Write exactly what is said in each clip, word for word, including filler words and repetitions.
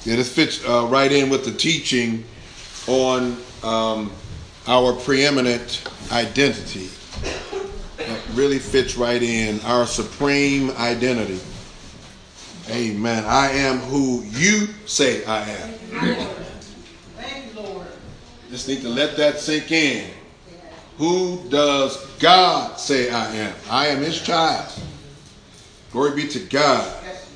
Yeah, this fits uh, right in with the teaching on um, our preeminent identity. That really fits right in. Our supreme identity. Amen. I am who you say I am. Thank you, Lord. Just need to let that sink in. Who does God say I am? I am his child. Glory be to God.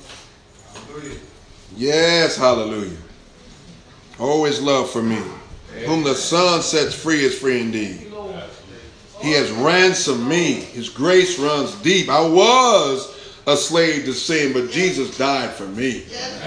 Yes, hallelujah. Oh, his love for me. Whom the Son sets free is free indeed. He has ransomed me. His grace runs deep. I was a slave to sin, but Jesus died for me.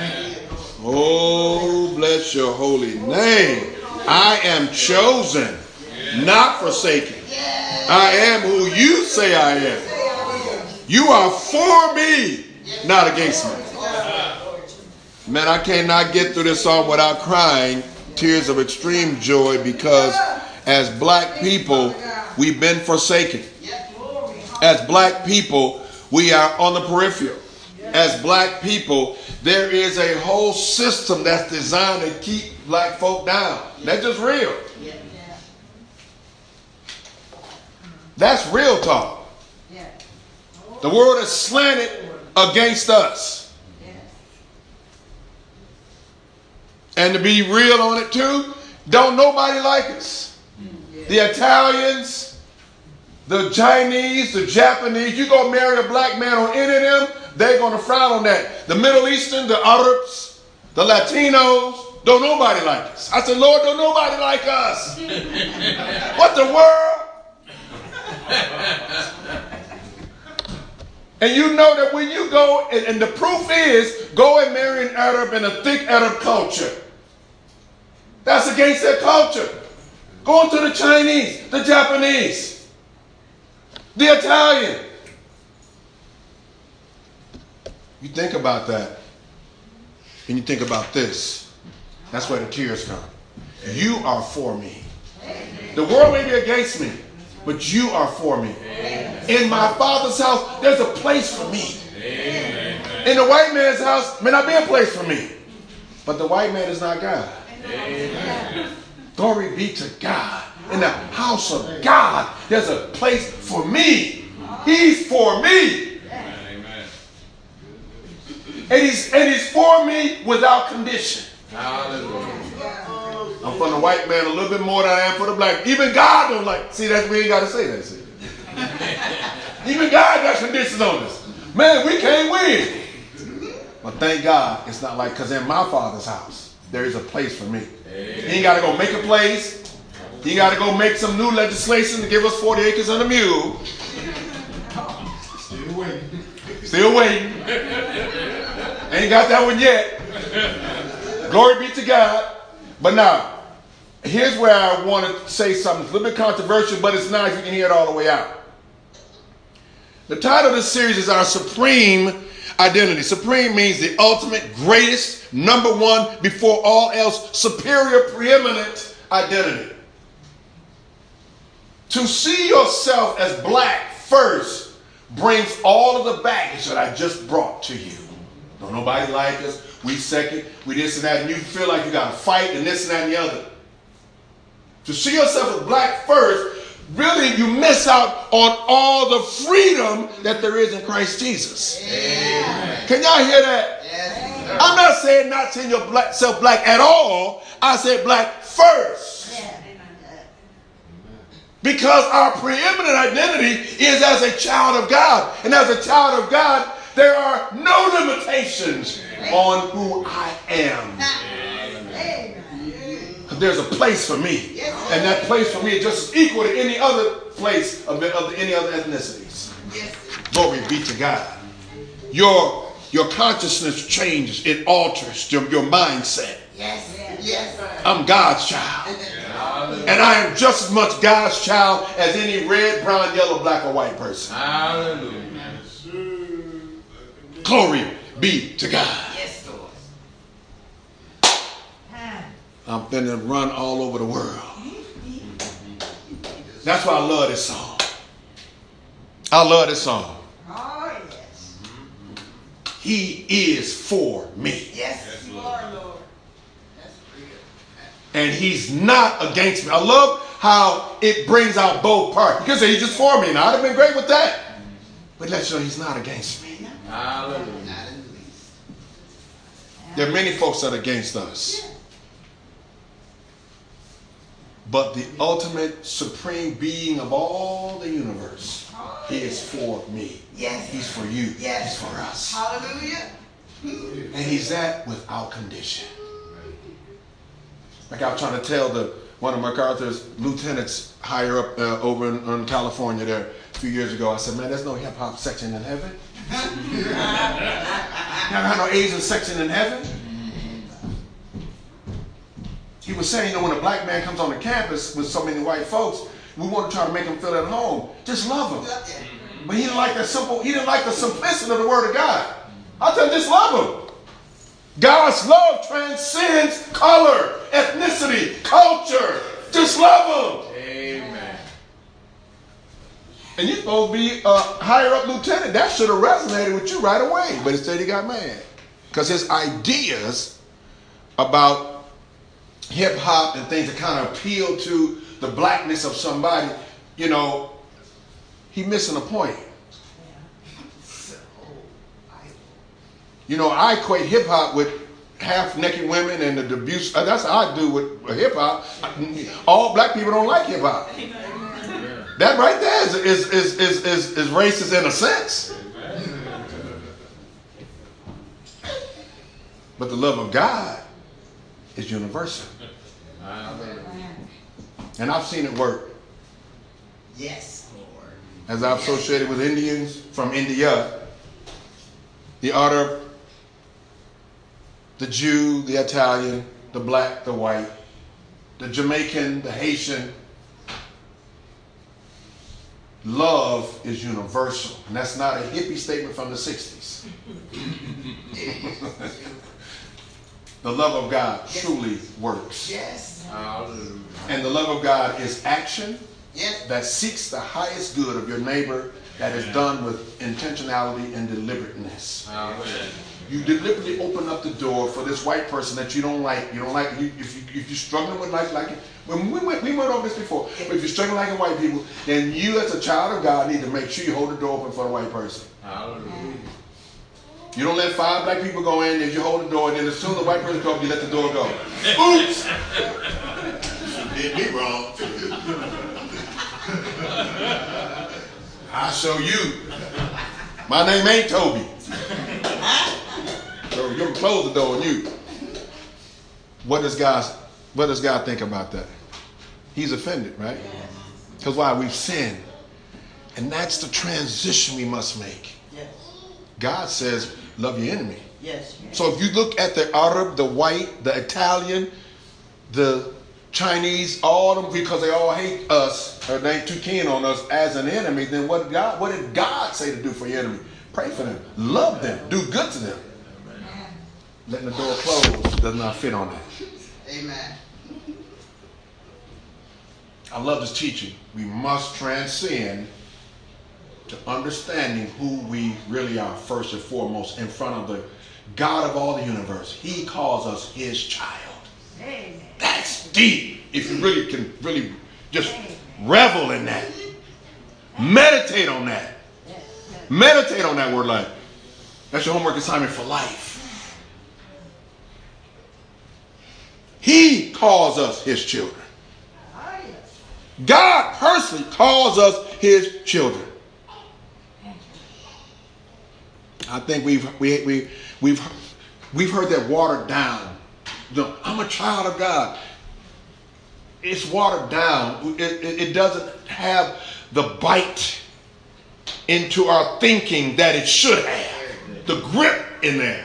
Oh, bless your holy name. I am chosen, not forsaken. I am who you say I am. You are for me, not against me. Man, I cannot get through this song without crying tears of extreme joy, because as black people, we've been forsaken. As black people, we are on the peripheral. As black people, there is a whole system that's designed to keep black folk down. That's just real. That's real talk. The world is slanted against us. And to be real on it too, don't nobody like us. The Italians, the Chinese, the Japanese, you go marry a black man on any of them, they're going to frown on that. The Middle Eastern, the Arabs, the Latinos, don't nobody like us. I said, Lord, don't nobody like us. What the world? And you know that when you go, and, and the proof is, go and marry an Arab in a thick Arab culture. That's against their culture. Go to the Chinese, the Japanese, the Italian. You think about that, and you think about this. That's where the tears come. You are for me. The world may be against me, but you are for me. In my Father's house, there's a place for me. In the white man's house, may not be a place for me. But the white man is not God. Glory be to God. In the house of God, there's a place for me. He's for me. And he's, and he's for me without condition. Hallelujah. I'm for the white man a little bit more than I am for the black. Even God don't like. See, that's we ain't got to say that. See? Even God got conditions on us. Man, we can't win. But thank God it's not like, because in my Father's house, there is a place for me. Amen. He ain't got to go make a place. He ain't got to go make some new legislation to give us forty acres and a mule. Still waiting. Still waiting. Ain't got that one yet. Glory be to God. But now, here's where I want to say something. It's a little bit controversial, but it's nice. You can hear it all the way out. The title of this series is Our Supreme Identity. Supreme means the ultimate, greatest, number one, before all else, superior, preeminent identity. To see yourself as black first brings all of the baggage that I just brought to you. Don't nobody like us. We second. We this and that. And you feel like you got to fight and this and that and the other. To see yourself as black first, really you miss out on all the freedom that there is in Christ Jesus. Amen. Can y'all hear that? Yes. I'm not saying not seeing yourself black at all. I said black first. Yeah. Because our preeminent identity is as a child of God. And as a child of God, there are no limitations on who I am. There's a place for me. And that place for me is just as equal to any other place of, of any other ethnicities. Glory be to God. Your, your consciousness changes. It alters your, your mindset. Yes. Yes. I'm God's child. And I am just as much God's child as any red, brown, yellow, black, or white person. Hallelujah. Glory be to God. Yes, Lord. I'm finna run all over the world. That's why I love this song. I love this song. Oh, yes. He is for me. Yes, you are, Lord. And he's not against me. I love how it brings out both parts. You can say he's just for me. Now, I'd have been great with that. But let you know he's not against me. Hallelujah. There are many folks that are against us. But the ultimate supreme being of all the universe, he is for me. Yes. He's for you. Yes. He's for us. Hallelujah. And he's that without condition. Like I was trying to tell the one of MacArthur's lieutenants higher up uh, over in, in California there a few years ago. I said, man, there's no hip hop section in heaven. Never had no Asian section in heaven. He was saying, you know, when a black man comes on the campus with so many white folks, we want to try to make him feel at home. Just love him. But he didn't like that simple, he didn't like the simplicity of the word of God. I tell him, just love him. God's love transcends color, ethnicity, culture. Just love him. Amen. And you're supposed to be a higher up lieutenant. That should have resonated with you right away. But instead he got mad. Because his ideas about hip hop and things that kind of appeal to the blackness of somebody, you know, he missing a point. You know, I equate hip hop with half naked women and the abuse. Uh, that's how I do with, with hip hop. All black people don't like hip hop. That right there is is, is is is is racist in a sense. But the love of God is universal. And I've seen it work. Yes, Lord. As I've associated with Indians from India, the Arab, the Jew, the Italian, the black, the white, the Jamaican, the Haitian. Love is universal. And that's not a hippie statement from the sixties. The love of God truly works. Yes. Hallelujah. And the love of God is action Yes. that seeks the highest good of your neighbor, that is done with intentionality and deliberateness. Hallelujah. You deliberately open up the door for this white person that you don't like. You don't like you, if you if you're struggling with like like when we went we went over this before. But if you're struggling like white people, then you as a child of God need to make sure you hold the door open for the white person. Hallelujah. You don't let five black people go in, and you hold the door, and then as soon as the white person comes, you let the door go. Oops! You did me wrong. I'll show you. My name ain't Toby. So you're gonna close the door on you. What does God what does God think about that? He's offended, right? Because why? We've sinned. And that's the transition we must make. Yes. God says, love your enemy. Yes. So if you look at the Arab, the white, the Italian, the Chinese, all of them, because they all hate us, or they ain't too keen on us as an enemy, then what did God, what did God say to do for your enemy? Pray for them. Love them. Do good to them. Letting the door close does not fit on that. Amen. I love this teaching. We must transcend to understanding who we really are first and foremost in front of the God of all the universe. He calls us his child. Amen. That's deep. If you really can really just revel in that. Meditate on that. Meditate on that word life. That's your homework assignment for life. He calls us his children. God personally calls us his children. I think we've we, we, we've we've heard that watered down. You know, I'm a child of God. It's watered down. It, it, it doesn't have the bite into our thinking that it should have. The grip in there.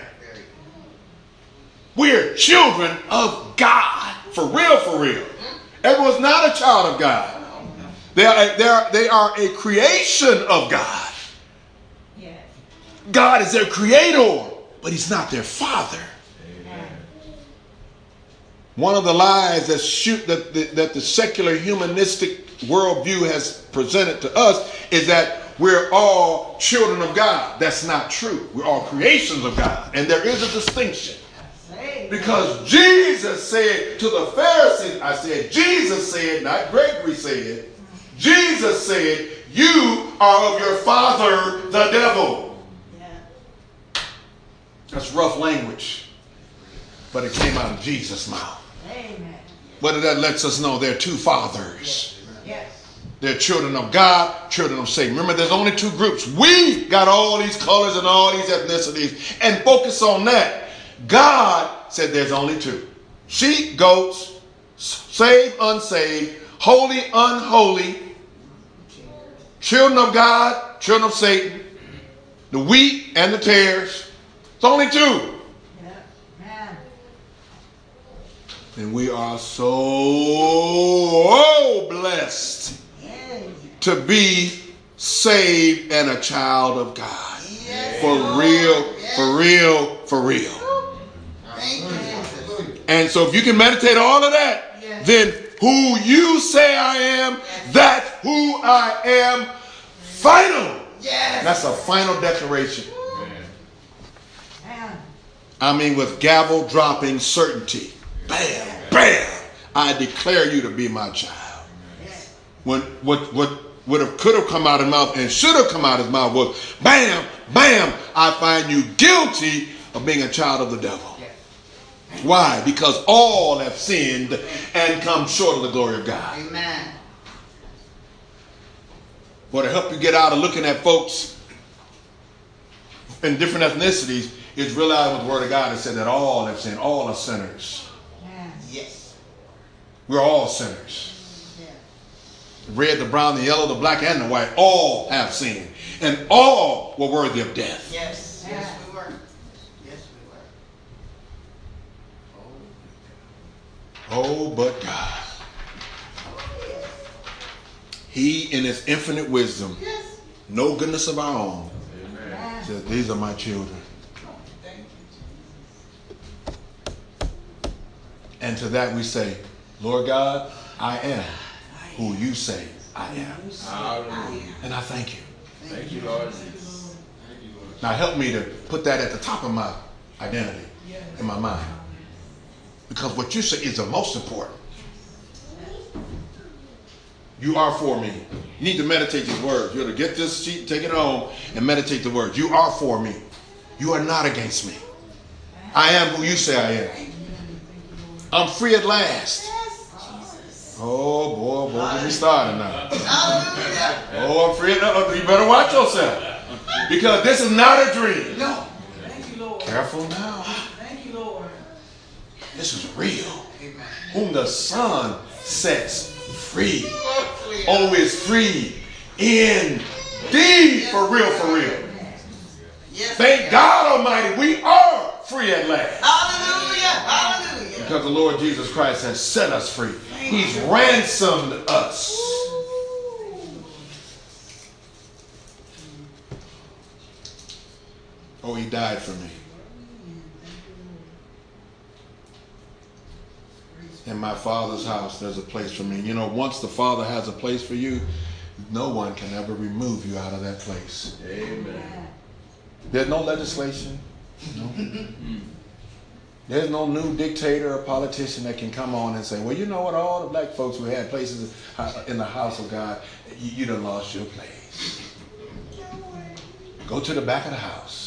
We're children of God. For real, for real. Everyone's not a child of God. They are, they are, they are a creation of God. Yes. God is their creator, but he's not their father. Amen. One of the lies that, shoot, that, the, that the secular humanistic worldview has presented to us is that we're all children of God. That's not true. We're all creations of God. And there is a distinction. Because Jesus said to the Pharisees, I said, Jesus said, not Gregory said, Jesus said, you are of your father, the devil. Yeah. That's rough language, but it came out of Jesus' mouth. Amen. But that lets us know there are two fathers. Yes. They're children of God, children of Satan. Remember, there's only two groups. We got all these colors and all these ethnicities and focus on that. God said there's only two. Sheep, goats, saved, unsaved, holy, unholy, children of God, children of Satan, the wheat and the tares. It's only two. Yeah. Man. And we are so oh, blessed Yes. to be saved and a child of God. Yes. For real, for real, for real. Thank you, Jesus. And so if you can meditate all of that, Yes. then who you say I am, Yes. that's who I am. Final. Yes. That's a final declaration. Man. I mean, with gavel dropping certainty. Bam, bam. I declare you to be my child. Yes. When what what would have could have come out of his mouth and should have come out of his mouth was bam, bam. I find you guilty of being a child of the devil. Why? Because all have sinned and come short of the glory of God. Amen. Well, to help you get out of looking at folks in different ethnicities is realizing what the Word of God has said that all have sinned, all are sinners. Man. Yes. We're all sinners. Yeah. The red, the brown, the yellow, the black, and the white, all have sinned. And all were worthy of death. Yes. Yeah. Yes, we were. Yes, we were. Oh, but God. He, in his infinite wisdom, Yes. no goodness of our own, Man. said, these are my children. Thank you, And to that we say, Lord God, I am who you say I am. Hallelujah. And I thank you. Thank you, Lord Jesus. Thank you, Lord. Now help me to put that at the top of my identity in my mind. Because what you say is the most important. You are for me. You need to meditate these words. You ought to get this sheet, take it home, and meditate the words. You are for me. You are not against me. I am who you say I am. I'm free at last. Oh, boy, boy, get me started now. Hallelujah. Oh, I'm free at last. You better watch yourself. Because this is not a dream. No. Thank you, Lord. Careful now. Thank you, Lord. This is real. Amen. Whom the Son sets free. Oh, is free indeed. For real, for real. Yes. Thank God Almighty, we are free at last. Hallelujah. Hallelujah. Because the Lord Jesus Christ has set us free. He's ransomed us. Oh, he died for me. In my Father's house, there's a place for me. You know, once the Father has a place for you, no one can ever remove you out of that place. Amen. There's no legislation. No. There's no new dictator or politician that can come on and say, well, you know what, all the black folks who had places in the house of God, you, you done lost your place. Go to the back of the house.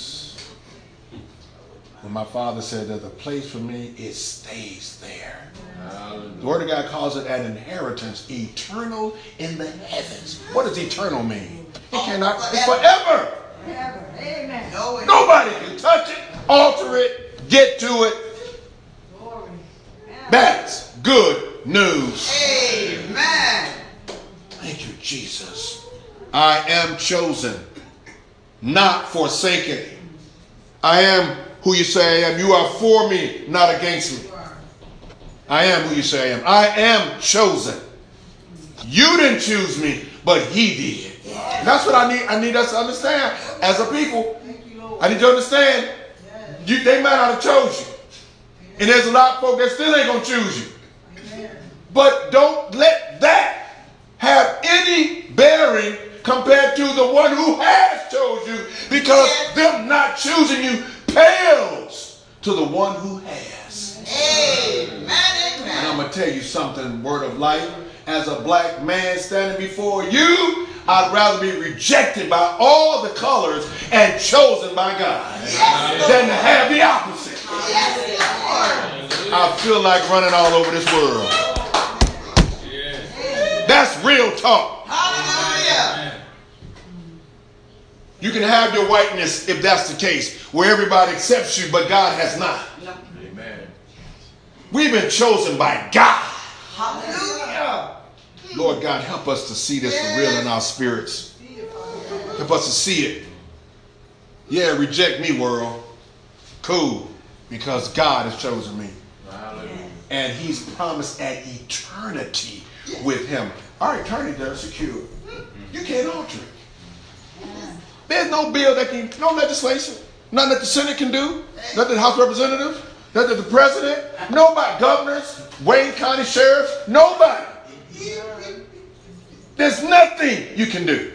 When my Father said there's a place for me, it stays there. Hallelujah. The Word of God calls it an inheritance, eternal in the heavens. What does eternal mean? It cannot, it's forever. Forever. Amen. No, it- Nobody can touch it, alter it, get to it. Glory. Amen. That's good news. Amen. Thank you, Jesus. I am chosen, not forsaken. I am who you say I am. You are for me, not against me. I am who you say I am. I am chosen. You didn't choose me, but he did. And that's what I need. I need us to understand as a people. I need you to understand. You, they might not have chose you. And there's a lot of folk that still ain't going to choose you. But don't let that have any bearing compared to the one who has chose you. Because them not choosing you pales to the one who has. Amen. And I'm Amen. going to tell you something, word of life. As a black man standing before you, I'd rather be rejected by all the colors and chosen by God Yes, than to have the opposite. Yes, Lord. I feel like running all over this world. That's real talk. Hallelujah. You can have your whiteness if that's the case, where everybody accepts you, but God has not. Amen. We've been chosen by God. Hallelujah. Lord God, help us to see this for real in our spirits. Help us to see it. Yeah, reject me, world. Cool. Because God has chosen me. Hallelujah. And he's promised an eternity with him. Our eternity is secure. You can't alter it. There's no bill that can, no legislation, nothing that the Senate can do, nothing the House of Representatives, nothing the president, nobody, governors, Wayne County sheriffs, nobody. There's nothing you can do.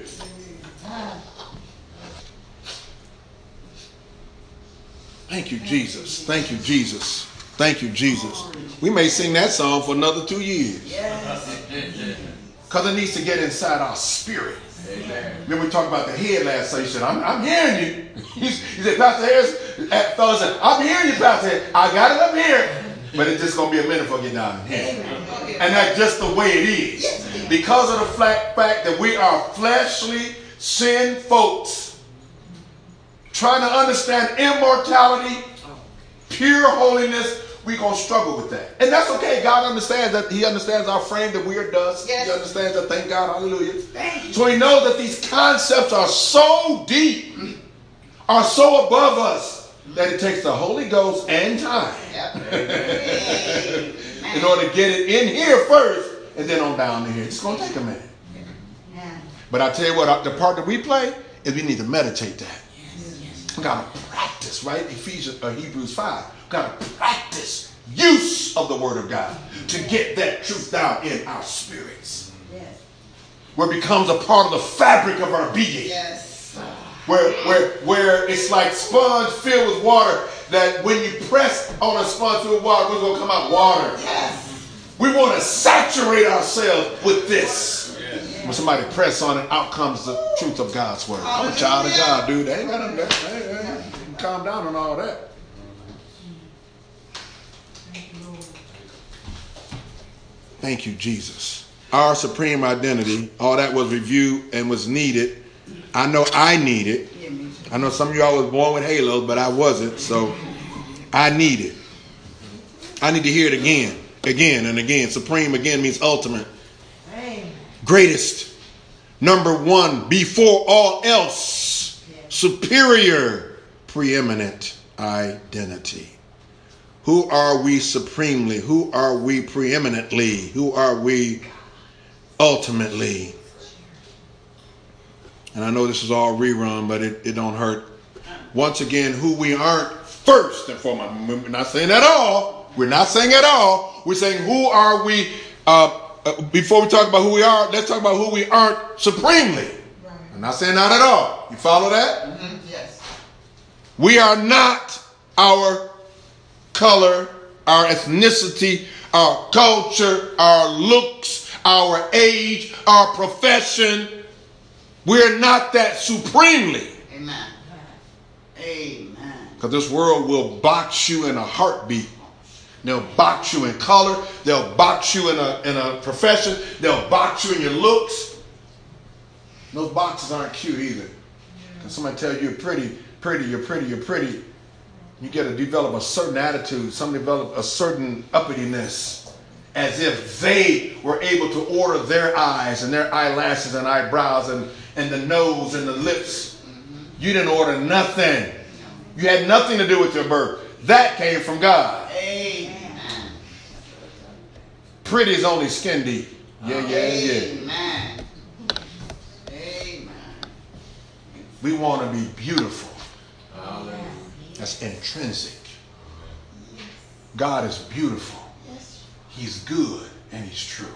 Thank you, Jesus. Thank you, Jesus. Thank you, Jesus. We may sing that song for another two years. Because it needs to get inside our spirit. Amen. Remember we talked about the head last night. He said, I'm, I'm hearing you. He, he said, Pastor Harris, that fellow said, I'm hearing you, Pastor Harris. I got it up here. But it's just going to be a minute before I get down here. And that's just the way it is. Because of the fact that we are fleshly, sin folks, trying to understand immortality, pure holiness, we're going to struggle with that. And that's okay. God understands that. He understands our frame, that we are dust. Yes. He understands that. Thank God. Hallelujah. So we know that these concepts are so deep, are so above us, that it takes the Holy Ghost and time in order to get it in here first and then on down to here. It's going to take a minute. But I tell you what, the part that we play is we need to meditate that. We got to practice, right? Ephesians or Hebrews five. We got to practice use of the Word of God to get that truth down in our spirits. Where it becomes a part of the fabric of our being. Yes. Where, where, where it's like sponge filled with water, that when you press on a sponge filled with water, what's going to come out? Water. Yes. We want to saturate ourselves with this. When somebody press on it, out comes the truth of God's word. I'm a child of God, dude. They ain't got nothing. Hey, hey, you can calm down on all that. Thank you, Jesus. Our supreme identity, all that was reviewed and was needed. I know I need it. I know some of y'all was born with halos, but I wasn't, so I need it. I need to hear it again, again and again. Supreme again means ultimate. Greatest, number one, before all else, superior, preeminent identity. Who are we supremely? Who are we preeminently? Who are we ultimately? And I know this is all rerun, but it, it don't hurt. Once again, who we aren't first and foremost. We're not saying at all. We're not saying at all. We're saying who are we uh, Uh, before we talk about who we are, let's talk about who we aren't supremely. Right. I'm not saying not at all. You follow that? Mm-hmm. Yes. We are not our color, our ethnicity, our culture, our looks, our age, our profession. We're not that supremely. Amen. Amen. Because this world will box you in a heartbeat. They'll box you in color. They'll box you in a, in a profession. They'll box you in your looks. Those boxes aren't cute either. When somebody tells you you're pretty, pretty, you're pretty, you're pretty, you get to develop a certain attitude. Some develop a certain uppityness, as if they were able to order their eyes and their eyelashes and eyebrows and, and the nose and the lips. You didn't order nothing. You had nothing to do with your birth. That came from God. Amen. Pretty is only skin deep. Yeah, yeah, yeah. Amen. Amen. We want to be beautiful. Hallelujah. That's intrinsic. God is beautiful. He's good and he's true.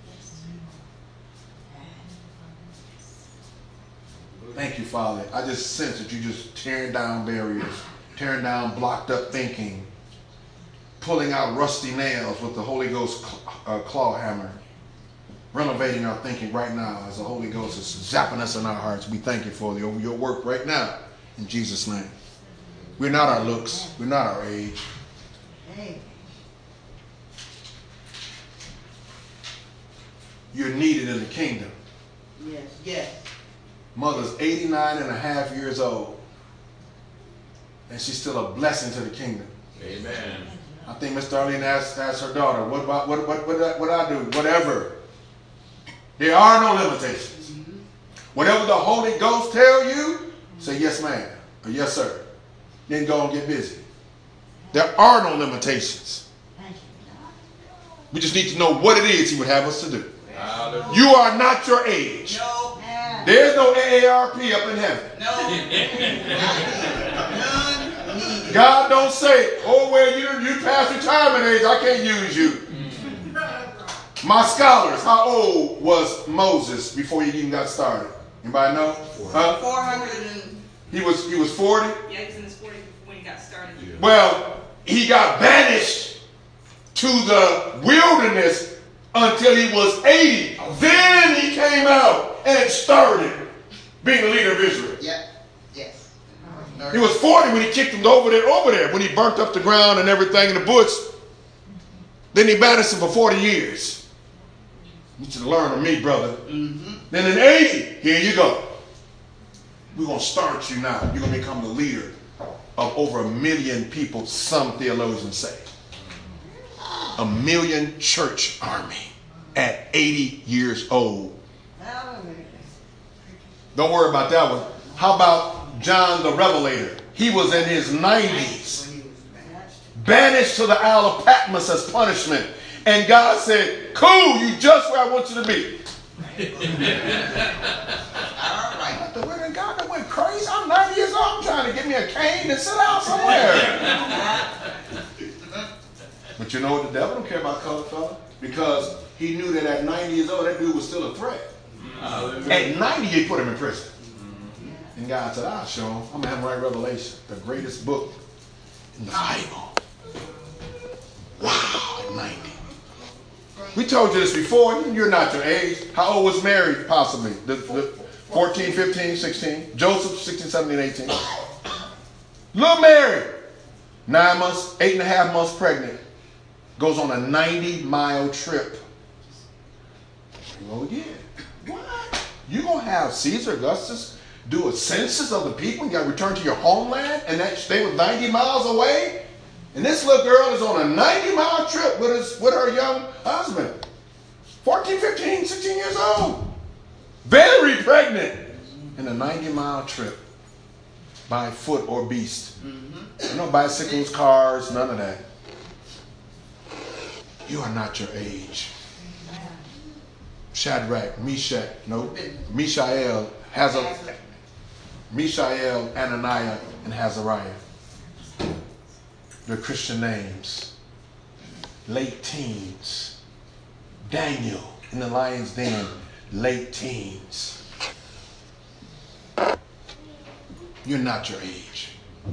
Thank you, Father. I just sense that you're just tearing down barriers, tearing down blocked up thinking, pulling out rusty nails with the Holy Ghost uh, claw hammer, renovating our thinking right now as the Holy Ghost is zapping us in our hearts. We thank you for your, your work right now in Jesus' name. We're not our looks. We're not our age. You're needed in the kingdom. Yes, yes. Mother's eighty-nine and a half years old, and she's still a blessing to the kingdom. Amen. I think Miss Darlene asked, asked her daughter, what about what what what what I do? Whatever. There are no limitations. Mm-hmm. Whatever the Holy Ghost tell you, say yes, ma'am, or yes, sir. Then go and get busy. There are no limitations. We just need to know what it is He would have us to do. Hallelujah. You are not your age. No. There's no A A R P up in heaven. No. None needed. God don't say, oh, well, you, you past retirement age, I can't use you. My scholars, how old was Moses before he even got started? Anybody know? Huh? four hundred and... He was, he was forty? Yeah, he was in his forties when he got started. Yeah. Well, he got banished to the wilderness until he was eighty. Then he came out and started being the leader of Israel. Yeah. Yes. He was forty when he kicked him over there, over there, when he burnt up the ground and everything in the bush. Then he banished him for forty years. You need to learn from me, brother. Mm-hmm. Then in eighty, here you go. We're going to start you now. You're going to become the leader of over a million people, some theologians say. A million church army at eighty years old. Don't worry about that one. How about John the Revelator? He was in his nineties, banished to the Isle of Patmos as punishment. And God said, cool, you just where I want you to be. All right. The word of God that went crazy. I'm ninety years old. I'm trying to get me a cane and sit down somewhere. But you know what? The devil don't care about color, fella. Because he knew that at ninety years old, that dude was still a threat. Hallelujah. At ninety, he put him in prison. And God said, I'll show him. I'm going to have him write Revelation, the greatest book in the Bible. Wow, at ninety. We told you this before. You're not your age. How old was Mary, possibly? The, the fourteen, fifteen, sixteen. Joseph, sixteen, seventeen, eighteen. Little Mary, nine months, eight and a half months pregnant, goes on a ninety mile trip. Well, again, what? You going to have Caesar Augustus do a census of the people? You got to return to your homeland and that stay with ninety miles away? And this little girl is on a ninety mile trip with, his, with her young husband. fourteen, fifteen, sixteen years old. Very pregnant. In a ninety mile trip. By foot or beast. Mm-hmm. No bicycles, cars, none of that. You are not your age. Shadrach, Meshach, no, Mishael, Hazar, Mishael, Ananiah, and Hazariah. Their Christian names. Late teens. Daniel in the lion's den. Late teens. You're not your age.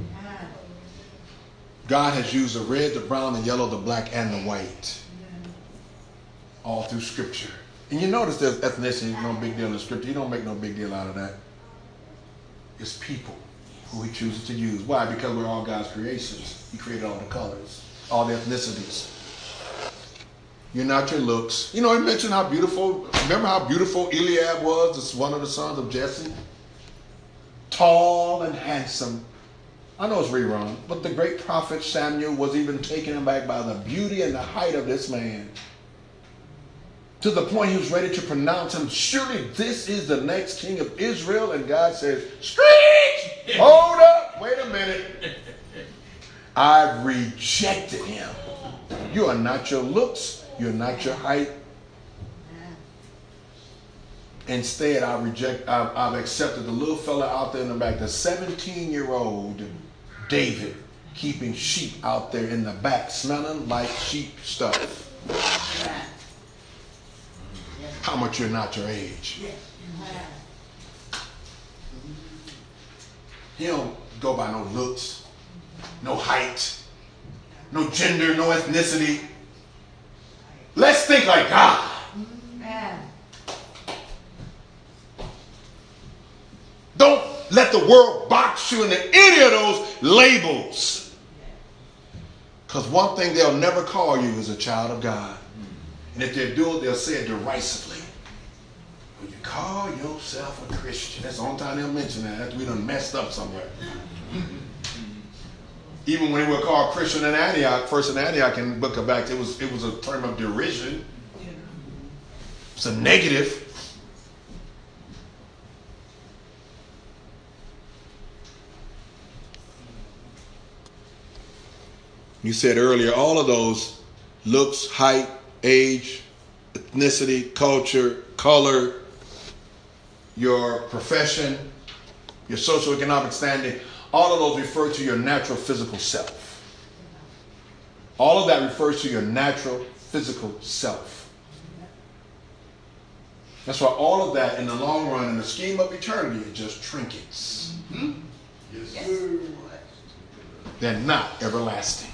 God has used the red, the brown, the yellow, the black, and the white. All through Scripture. And you notice there's ethnicity, no big deal in Scripture. He don't make no big deal out of that. It's people who He chooses to use. Why? Because we're all God's creations. He created all the colors, all the ethnicities. You're not your looks. You know, He mentioned how beautiful, remember how beautiful Eliab was, this one of the sons of Jesse? Tall and handsome. I know it's rerun, but the great prophet Samuel was even taken aback by the beauty and the height of this man. To the point he was ready to pronounce him, surely this is the next king of Israel. And God says, screech! Hold up! Wait a minute. I rejected him. You are not your looks. You're not your height. Instead, I reject, I've, I've accepted the little fella out there in the back, the seventeen-year-old David, keeping sheep out there in the back, smelling like sheep stuff. How much you're not your age. He don't go by no looks, no height, no gender, no ethnicity. Let's think like God. Man. Don't let the world box you into any of those labels. Because one thing they'll never call you is a child of God. And if they do it, they'll say it derisively. When you call yourself a Christian, that's the only time they'll mention that. After we done messed up somewhere. Even when they were called Christian in Antioch, first in Antioch in the book of Acts, it was, it was a term of derision. It's a negative. You said earlier, all of those looks, height, age, ethnicity, culture, color, your profession, your socioeconomic standing, all of those refer to your natural physical self. All of that refers to your natural physical self. That's why all of that in the long run, in the scheme of eternity, is just trinkets. Mm-hmm. Yes, sir. They're not everlasting.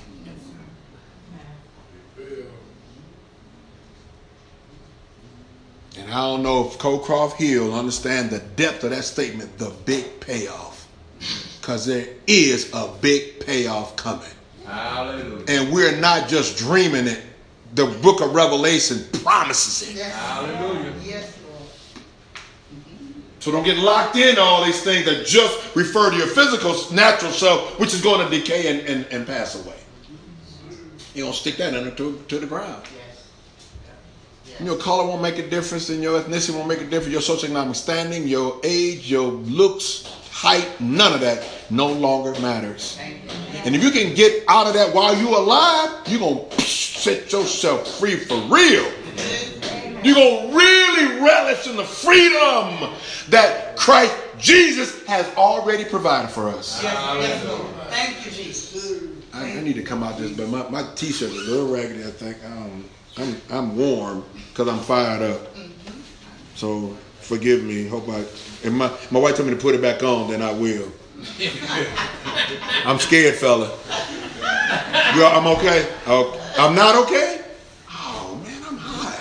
And I don't know if Colcroft Hill understand the depth of that statement, the big payoff. Because there is a big payoff coming. Hallelujah. And we're not just dreaming it. The book of Revelation promises it. Yes. Hallelujah. Yes, Lord. So don't get locked into all these things that just refer to your physical, natural self, which is going to decay and, and, and pass away. You're going to stick that under to, to the ground. Your color won't make a difference, and your ethnicity won't make a difference. Your socioeconomic standing, your age, your looks, height, none of that no longer matters. And if you can get out of that while you're alive, you're going to set yourself free for real. You're going to really relish in the freedom that Christ Jesus has already provided for us. Yes, yes, Lord. Thank you, Jesus. I, I need to come out this, but my, my t-shirt is a little raggedy, I think. Um, I'm, I'm warm because I'm fired up. So forgive me. Hope I. If my my wife told me to put it back on, then I will. I'm scared, fella. You, I'm okay. Oh, I'm not okay. Oh man, I'm hot.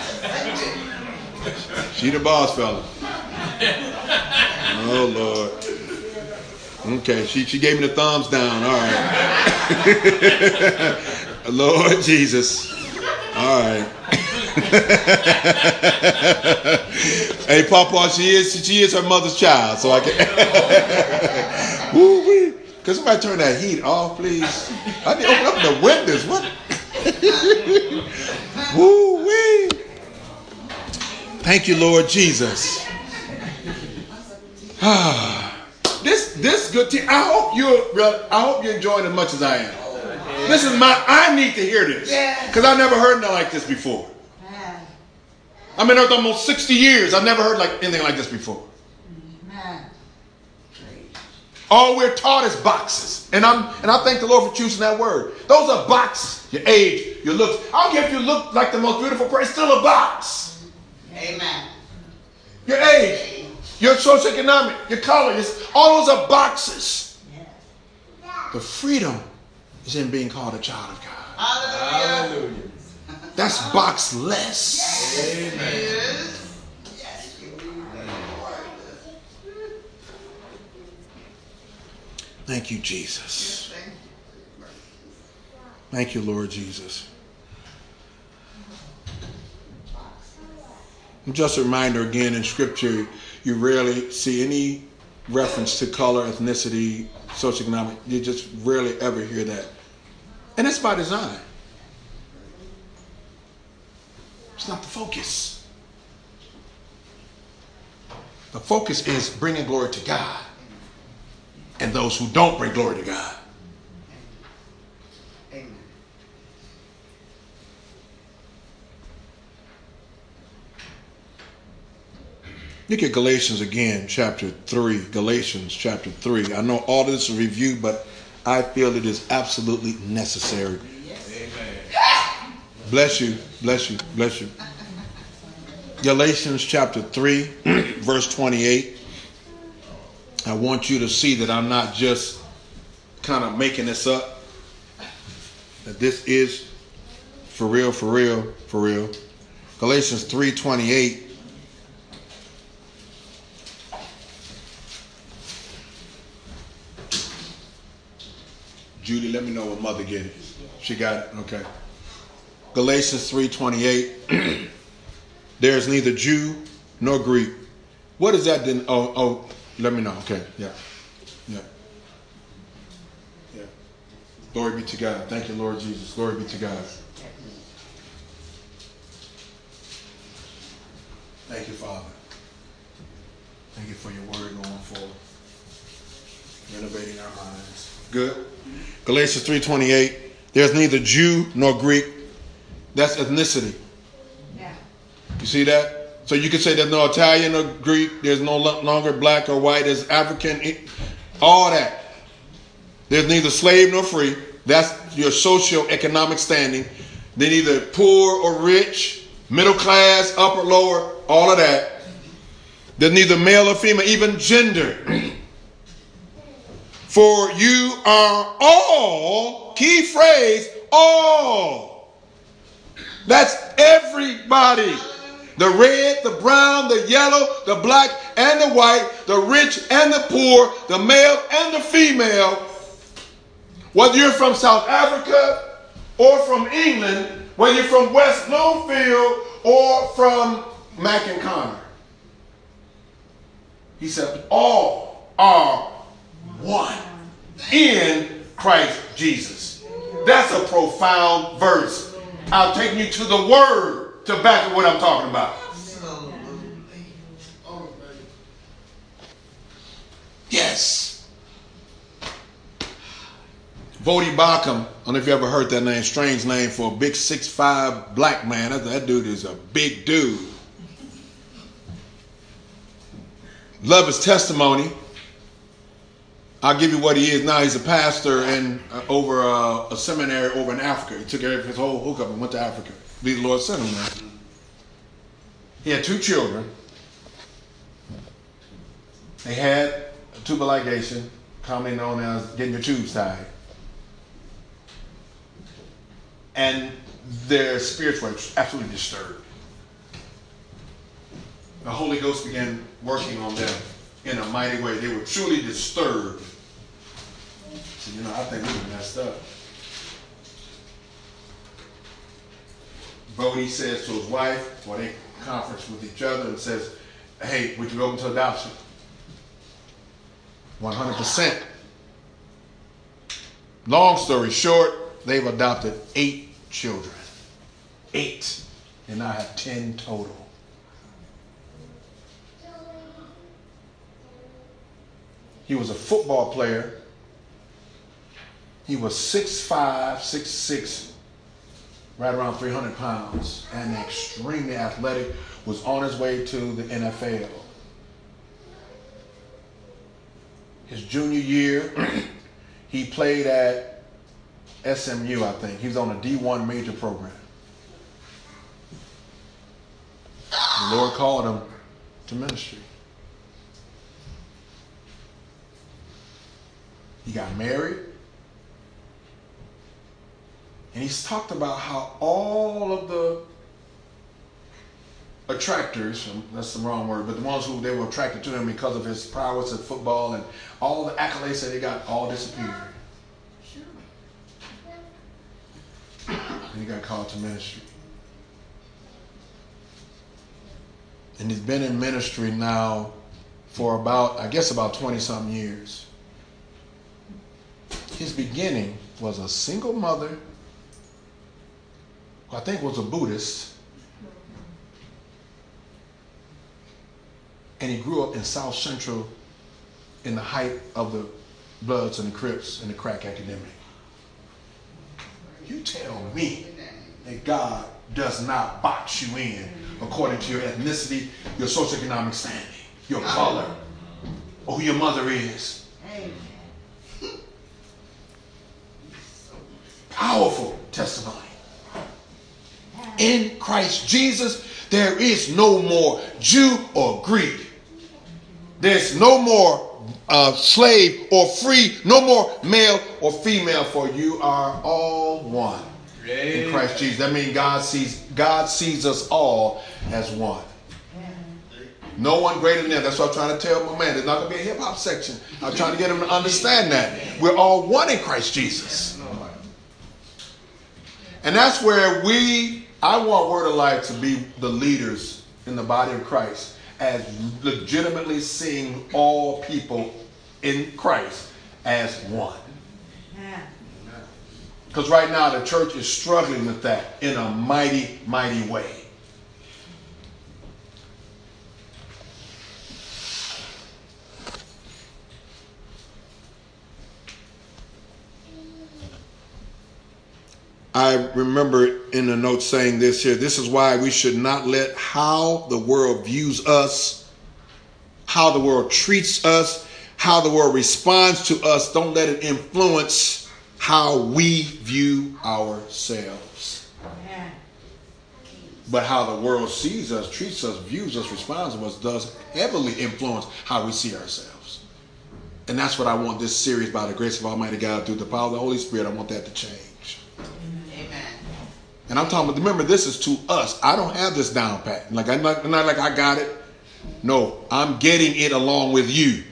She the boss, fella. Oh Lord. Okay, she she gave me the thumbs down. All right. Lord Jesus. All right. Hey, Papa, she is she is her mother's child, so I can. Woo wee. Can somebody turn that heat off, please? I need to open up the windows. What? Woo wee. Thank you, Lord Jesus. this this good tea. I hope you I hope you're enjoying it as much as I am. This is my, I need to hear this. Because I've never heard nothing like this before. Man. I've been here almost sixty years. I've never heard like anything like this before. Man. All we're taught is boxes. And I'm and I thank the Lord for choosing that word. Those are boxes. Your age, your looks. I don't care if you look like the most beautiful person, it's still a box. Amen. Your age, your socioeconomic, your color, all those are boxes. The freedom is in being called a child of God. Hallelujah. That's boxless. Yes. Amen. Yes. Thank you, Jesus. Thank you, Lord Jesus. Just a reminder again, in Scripture, you rarely see any reference to color, ethnicity, socioeconomic. You just rarely ever hear that. And it's by design. It's not the focus. The focus is bringing glory to God and those who don't bring glory to God. Amen. Look at Galatians again, chapter three. Galatians chapter three. I know all this is review, but I feel it is absolutely necessary. Amen. Bless you, bless you, bless you. Galatians chapter three, verse twenty-eight. I want you to see that I'm not just kind of making this up. that this is for real, for real, for real. Galatians three twenty-eight. Judy, let me know when Mother get it. She got it? Okay. Galatians three twenty-eight. There is neither Jew nor Greek. What is that then? Oh, oh, let me know. Okay, yeah. Yeah. Yeah. Glory be to God. Thank you, Lord Jesus. Glory be to God. Thank you, Father. Thank you for your word going forward. Renovating our minds. Good. Galatians three twenty-eight. There's neither Jew nor Greek. That's ethnicity. Yeah. You see that? So you could say there's no Italian or Greek. There's no longer black or white. There's African. All that. There's neither slave nor free. That's your socio-economic standing. They're neither poor or rich, middle class, upper, lower, all of that. There's neither male or female, even gender. For you are all, key phrase, all. That's everybody. The red, the brown, the yellow, the black and the white, the rich and the poor, the male and the female. Whether you're from South Africa or from England, whether you're from West Bloomfield or from Mac and Connor. He said, all are one in Christ Jesus. That's a profound verse. I'll take you to the word to back up what I'm talking about. Yes. Vodi Bakum, I don't know if you ever heard that name, strange name for a big six five black man. That, that dude is a big dude. Love his testimony. I'll give you what he is now. He's a pastor in uh, over uh, a seminary over in Africa. He took his whole hookup and went to Africa. Be the Lord sent him there. He had two children. They had a tubal ligation, commonly known as getting your tubes tied. And their spirits were absolutely disturbed. The Holy Ghost began working on them in a mighty way. They were truly disturbed. So, you know, I think we were messed up. Bodie says to his wife, or they conference with each other, and says, hey, would you open to adoption? one hundred percent. Long story short, they've adopted eight children. Eight. And now have ten total. He was a football player. He was six five, six six, right around three hundred pounds, and extremely athletic, was on his way to the N F L. His junior year, he played at S M U, I think. He was on a D one major program. The Lord called him to ministry. He got married. And he's talked about how all of the attractors, that's the wrong word, but the ones who they were attracted to him because of his prowess at football and all the accolades that he got all disappeared. And he got called to ministry. And he's been in ministry now for about, I guess about twenty-something years. His beginning was a single mother, who I think was a Buddhist. And he grew up in South Central in the height of the Bloods and the Crips and the crack epidemic. You tell me that God does not box you in according to your ethnicity, your socioeconomic standing, your color, or who your mother is. Powerful testimony. In Christ Jesus, there is no more Jew or Greek. There's no more uh, slave or free, no more male or female, for you are all one in Christ Jesus. That means God sees God sees us all as one. No one greater than them. That's what I'm trying to tell my man. There's not going to be a hip hop section. I'm trying to get him to understand that we're all one in Christ Jesus. And that's where we, I want Word of Life to be the leaders in the body of Christ, as legitimately seeing all people in Christ as one. Because right now the church is struggling with that in a mighty, mighty way. I remember in the note saying this here. This is why we should not let how the world views us, how the world treats us, how the world responds to us, don't let it influence how we view ourselves. But how the world sees us, treats us, views us, responds to us, does heavily influence how we see ourselves. And that's what I want this series, by the grace of Almighty God, through the power of the Holy Spirit, I want that to change. And I'm talking about, remember, this is to us. I don't have this down pat. Like I'm not, not like I got it. No, I'm getting it along with you.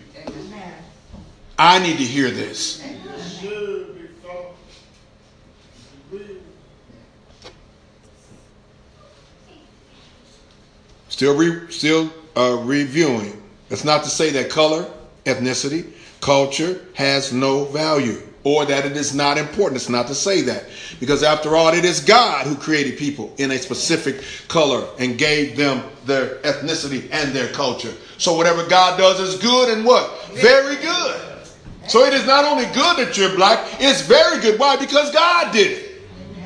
I need to hear this. Still, re, still uh, reviewing. That's not to say that color, ethnicity, culture has no value, or that it is not important. It's not to say that. Because after all, it is God who created people in a specific color and gave them their ethnicity and their culture. So whatever God does is good and what? Very good. So it is not only good that you're black, it's very good. Why? Because God did it.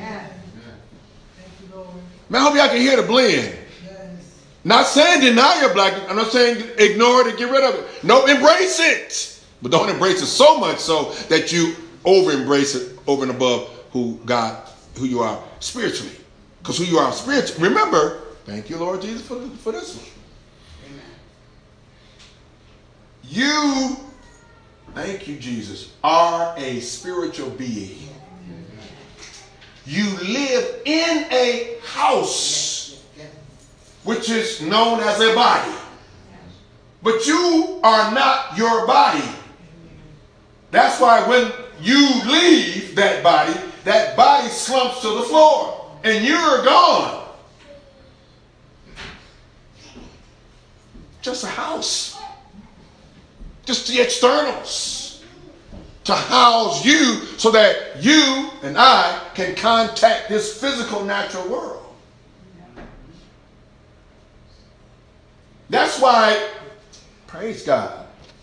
Man, I hope y'all can hear the blend. Not saying deny your black. I'm not saying ignore it and get rid of it. No, embrace it. But don't embrace it so much so that you over-embrace it over and above who God, who you are spiritually. Because who you are spiritually. Remember, thank you, Lord Jesus, for, for this one. Amen. You, thank you, Jesus, are a spiritual being. You live in a house, which is known as a body. But you are not your body. That's why when you leave that body, that body slumps to the floor and you're gone. Just a house. Just the externals to house you so that you and I can contact this physical natural world. That's why, praise God.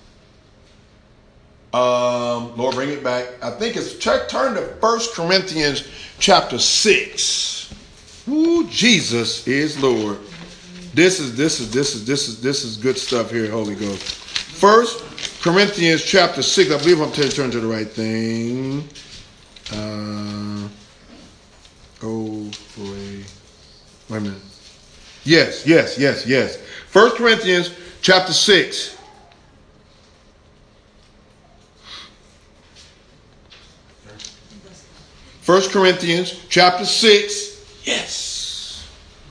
Um, Lord, bring it back. I think it's check, turn to First Corinthians chapter six. Ooh, Jesus is Lord. This is this is this is this is this is good stuff here, Holy Ghost. First Corinthians chapter six. I believe I'm turning turn to the right thing. Uh, oh boy. Wait a minute. Yes, yes, yes, yes. First Corinthians chapter six. First Corinthians chapter six. Yes.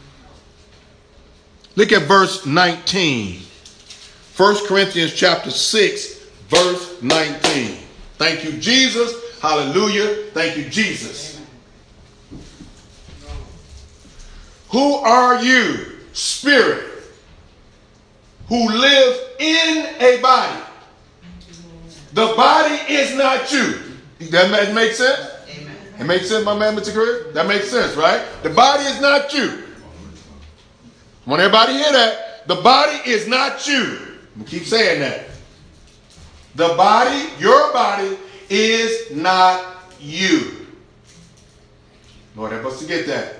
Look at verse nineteen. First Corinthians chapter six, verse nineteen. Thank you, Jesus. Hallelujah. Thank you, Jesus. Who are you, spirit, who live in a body? The body is not you. That makes sense? It makes sense, my man, Mister Chris? That makes sense, right? The body is not you. I want everybody to hear that. The body is not you. We keep saying that. The body, your body, is not you. Lord, help us to get that.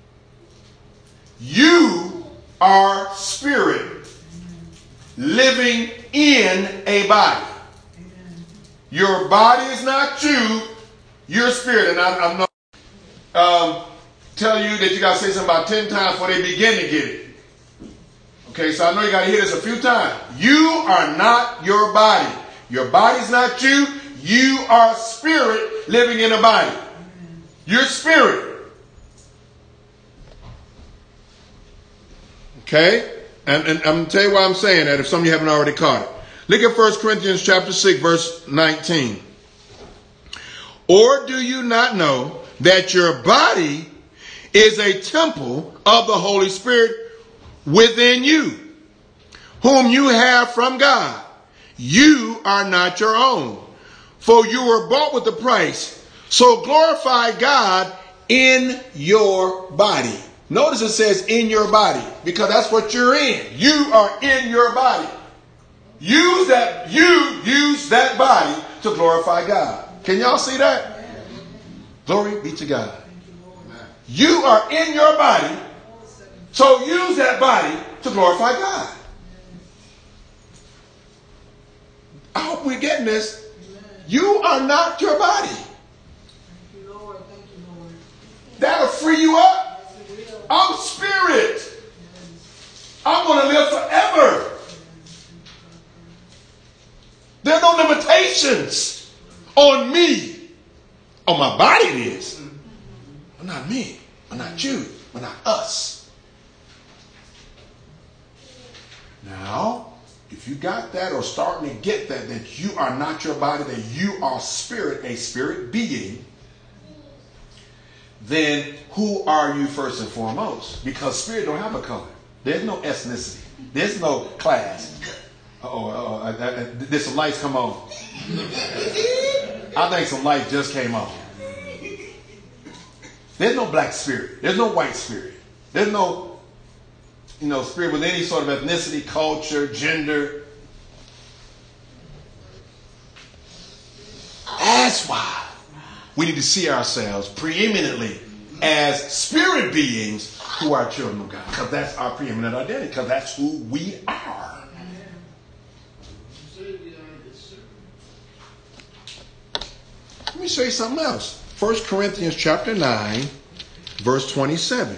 You are spirit living in a body. Your body is not you. Your spirit, and I, I'm not um, tell you that you got to say something about ten times before they begin to get it. Okay, so I know you got to hear this a few times. You are not your body. Your body's not you. You are spirit living in a body. You're spirit. Okay? And, and I'm going to tell you why I'm saying that if some of you haven't already caught it. Look at First Corinthians chapter six, verse nineteen. Or do you not know that your body is a temple of the Holy Spirit within you, whom you have from God? You are not your own, for you were bought with a price. So glorify God in your body. Notice it says in your body, because that's what you're in. You are in your body. Use that, you use that body to glorify God. Can y'all see that? Glory be to God. You are in your body, so use that body to glorify God. I hope we're getting this. You are not your body. Thank you, Lord. Thank you, Lord. That'll free you up. I'm spirit. I'm going to live forever. There are no limitations on me. On my body it is. But not me. But not you. But not us. Now, if you got that or starting to get that, that you are not your body, that you are spirit, a spirit being, then who are you first and foremost? Because spirit don't have a color. There's no ethnicity. There's no class. Uh-oh, uh-oh, uh, uh, uh, did some lights come on? I think some lights just came on. There's no black spirit. There's no white spirit. There's no, you know, spirit with any sort of ethnicity, culture, gender. That's why we need to see ourselves preeminently as spirit beings who are children of God. Because that's our preeminent identity. Because that's who we are. Let me show you something else. First Corinthians chapter nine, verse twenty-seven.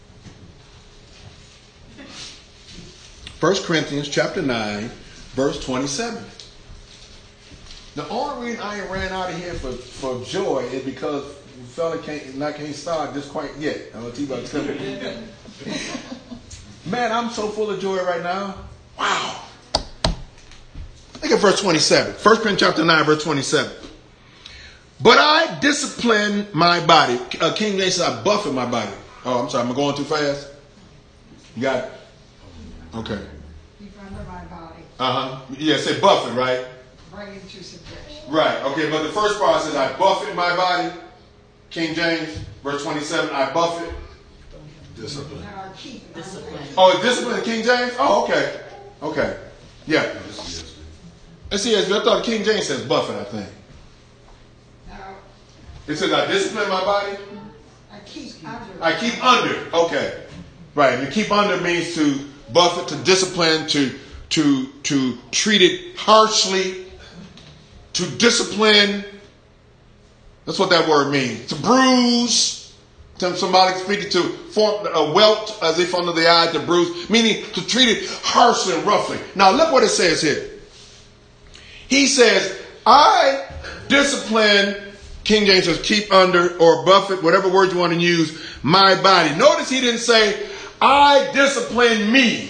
First Corinthians chapter nine, verse twenty-seven. The only reason I ain't ran out of here for, for joy is because the fella can't not can't start just quite yet. I'm gonna tell you about it. Man, I'm so full of joy right now. Wow. Look at verse twenty-seven. First Corinthians chapter nine, verse twenty-seven. But I discipline my body. Uh, King James says I buffet my body. Oh, I'm sorry. Am I going too fast? You got it? Okay. Keep under my body. Uh-huh. Yeah, say buffet, right? Bring it to subjection. Right. Okay, but the first part says I buffet my body. King James, verse twenty-seven, I buffet. Discipline. Now keep Discipline. Oh, it's discipline in King James? Oh, okay. Okay. Yeah. Let's see. I thought King James says buffet, I think. Now It says I discipline my body. I keep under. I keep under. Okay. Right. And to keep under means to buffet, to discipline, to to to treat it harshly, to discipline. That's what that word means. To bruise. Somebody speaking to form a welt as if under the eye, to bruise, meaning to treat it harshly and roughly. Now look what it says here. He says, I discipline, King James says keep under or buffet, whatever word you want to use, my body. Notice he didn't say, I discipline me.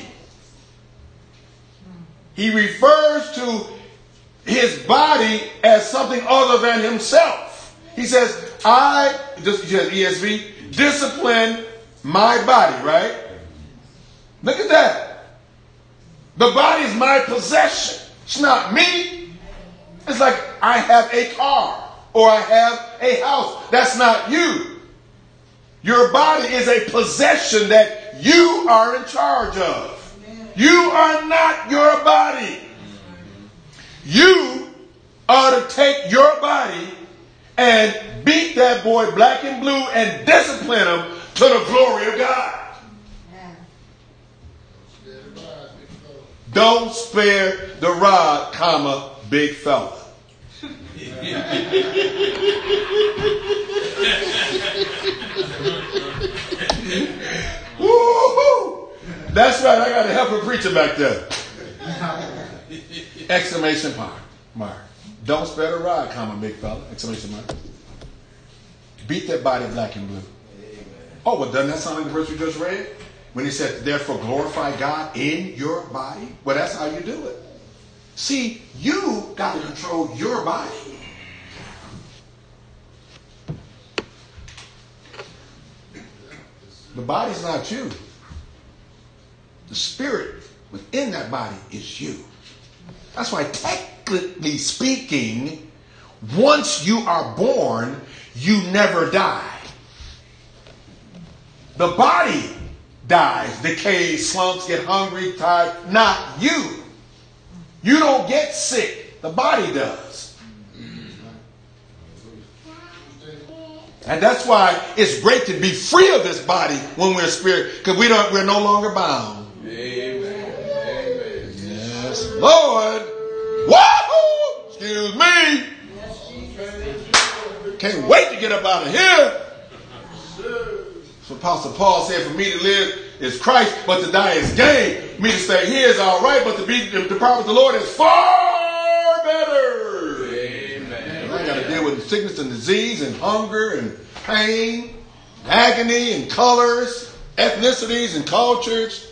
He refers to his body as something other than himself. He says, I, just E S V, discipline my body, right? Look at that. The body is my possession. It's not me. It's like I have a car or I have a house. That's not you. Your body is a possession that you are in charge of. You are not your body. You are to take your body and beat that boy black and blue and discipline him to the glory of God. Don't spare the rod, comma, big fella. Woo-hoo! That's right. I got a helper preacher back there. Exclamation point. Mark. Don't spare the rod, comma, big fella. Exclamation mark. Beat that body black and blue. Amen. Oh, well, doesn't that sound like the verse we just read? When he said, therefore glorify God in your body. Well, that's how you do it. See, you got to control your body. The body's not you. The spirit within that body is you. That's why, technically speaking, once you are born, you never die. The body dies, decays, slumps, get hungry, tired. Not you. You don't get sick. The body does. And that's why it's great to be free of this body when we're spirit, because we don't, we're no longer bound. Amen. Amen. Yes, Lord. Wahoo! Excuse me. Can't wait to get up out of here. So Apostle Paul said, for me to live is Christ, but to die is gain. Me to stay here is all right, but to be to depart with the Lord is far better. Amen. I got to deal with sickness and disease and hunger and pain, agony and colors, ethnicities and cultures.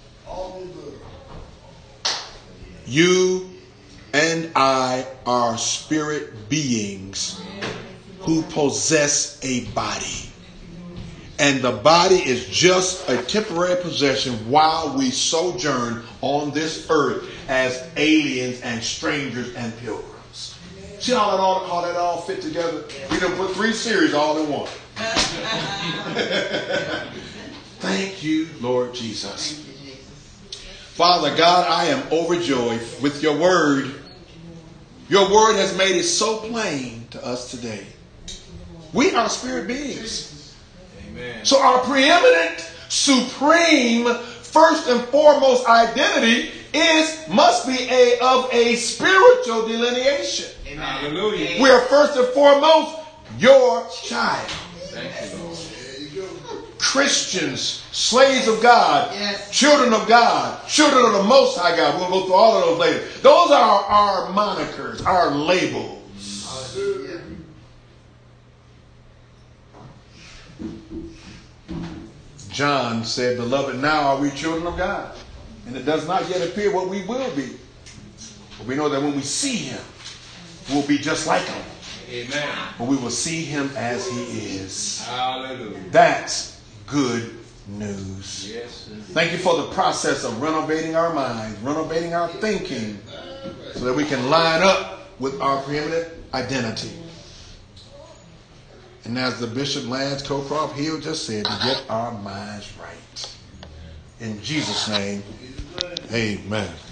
You and I are spirit beings who possess a body. And the body is just a temporary possession while we sojourn on this earth as aliens and strangers and pilgrims. See how that all, how that all fit together? We done put three series all in one. Thank you, Lord Jesus. Father God, I am overjoyed with your word. Your word has made it so plain to us today. We are spirit beings. Amen. So our preeminent, supreme, first and foremost identity is must be a of a spiritual delineation. Amen. Hallelujah. We are first and foremost your child. Thank you, Lord. Christians, slaves of God, Yes. children of God, children of the Most High God. We'll go through all of those later. Those are our monikers, our labels. Hallelujah. John said, beloved, now are we children of God. And it does not yet appear what we will be. But we know that when we see him, we'll be just like him. Amen. But we will see him as he is. Hallelujah. That's good news. Yes. Thank you for the process of renovating our minds, renovating our thinking, so that we can line up with our preeminent identity. And as the Bishop Lance Cocroft Hill just said, to get our minds right. In Jesus' name, amen.